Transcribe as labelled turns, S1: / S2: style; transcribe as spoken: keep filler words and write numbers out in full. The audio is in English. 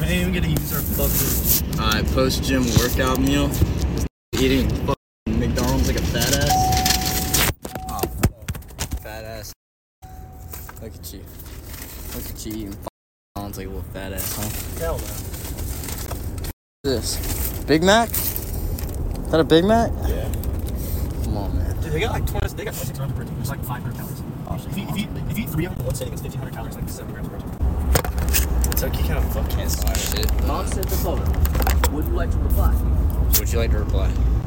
S1: ain't even gonna use our fucking.
S2: Alright, post gym workout meal. Eating fucking McDonald's like a fat ass. Oh, fat ass. Look at you. Look at you eating McDonald's like a little fat ass, huh?
S1: Hell no.
S2: What's this? Big Mac? Is that a Big Mac?
S1: Yeah.
S2: Come on, man.
S1: Dude, they got like twenty. They got twenty-six grams of protein. It's like five hundred calories.
S2: Oh,
S1: if, you, if, you, if you eat three of them in one sitting, it's fifteen hundred calories, like seventy grams of protein. It's like you kind of fuck can't
S2: Oh, shit.
S3: Mom sent the photo. Would you like to reply?
S2: Would you like to reply?